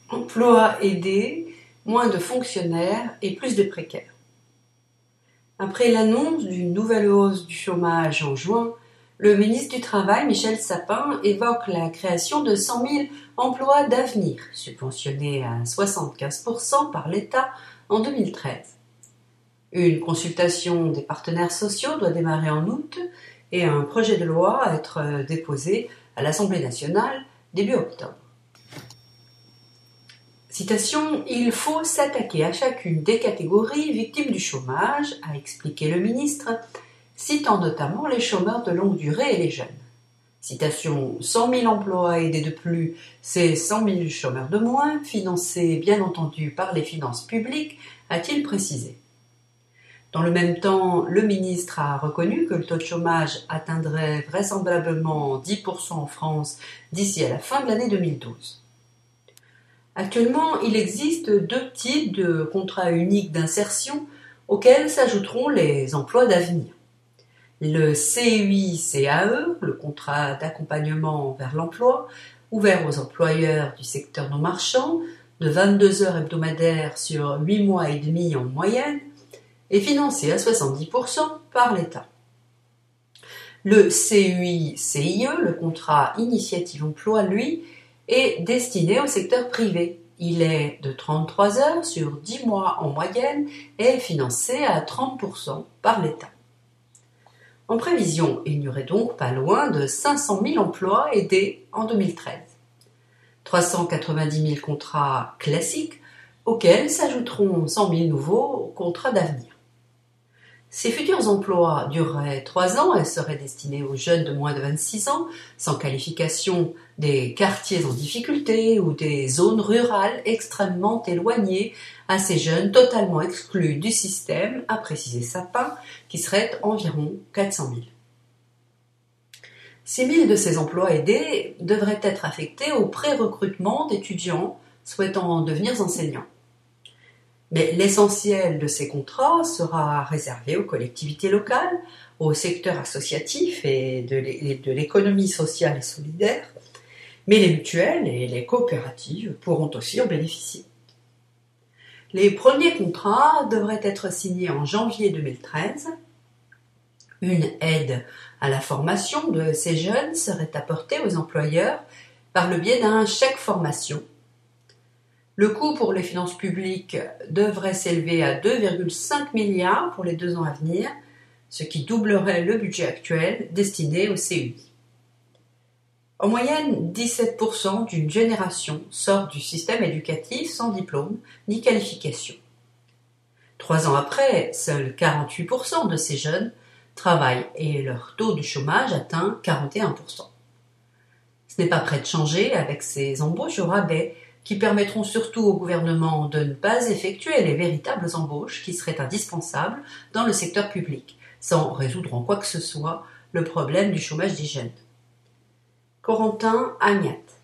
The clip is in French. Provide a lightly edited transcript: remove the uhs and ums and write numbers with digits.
Emploi aidé, moins de fonctionnaires et plus de précaires. Après l'annonce d'une nouvelle hausse du chômage en juin, le ministre du Travail, Michel Sapin, évoque la création de 100 000 emplois d'avenir, subventionnés à 75% par l'État en 2013. Une consultation des partenaires sociaux doit démarrer en août et un projet de loi être déposé à l'Assemblée nationale début octobre. Citation, « Il faut s'attaquer à chacune des catégories victimes du chômage », a expliqué le ministre, citant notamment les chômeurs de longue durée et les jeunes. Citation, « 100 000 emplois aidés de plus, c'est 100 000 chômeurs de moins, financés bien entendu par les finances publiques », a-t-il précisé. Dans le même temps, le ministre a reconnu que le taux de chômage atteindrait vraisemblablement 10% en France d'ici à la fin de l'année 2012. Actuellement, il existe deux types de contrats uniques d'insertion auxquels s'ajouteront les emplois d'avenir. Le CUI-CAE, le contrat d'accompagnement vers l'emploi, ouvert aux employeurs du secteur non marchand, de 22 heures hebdomadaires sur 8 mois et demi en moyenne, est financé à 70% par l'État. Le CUI-CIE, le contrat initiative emploi, lui, est destiné au secteur privé. Il est de 33 heures sur 10 mois en moyenne et est financé à 30% par l'État. En prévision, il n'y aurait donc pas loin de 500 000 emplois aidés en 2013. 390 000 contrats classiques auxquels s'ajouteront 100 000 nouveaux contrats d'avenir. Ces futurs emplois dureraient 3 ans et seraient destinés aux jeunes de moins de 26 ans, sans qualification, des quartiers en difficulté ou des zones rurales extrêmement éloignées, à ces jeunes totalement exclus du système, a précisé Sapin, qui seraient environ 400 000. 6 000 de ces emplois aidés devraient être affectés au pré-recrutement d'étudiants souhaitant devenir enseignants. Mais l'essentiel de ces contrats sera réservé aux collectivités locales, au secteur associatif et de l'économie sociale et solidaire, mais les mutuelles et les coopératives pourront aussi en bénéficier. Les premiers contrats devraient être signés en janvier 2013. Une aide à la formation de ces jeunes serait apportée aux employeurs par le biais d'un chèque formation. Le coût pour les finances publiques devrait s'élever à 2,5 milliards pour les 2 ans à venir, ce qui doublerait le budget actuel destiné au CUI. En moyenne, 17% d'une génération sort du système éducatif sans diplôme ni qualification. 3 ans après, seuls 48% de ces jeunes travaillent et leur taux de chômage atteint 41%. Ce n'est pas près de changer avec ces embauches au rabais qui permettront surtout au gouvernement de ne pas effectuer les véritables embauches qui seraient indispensables dans le secteur public, sans résoudre en quoi que ce soit le problème du chômage des jeunes. Corentin Agnat.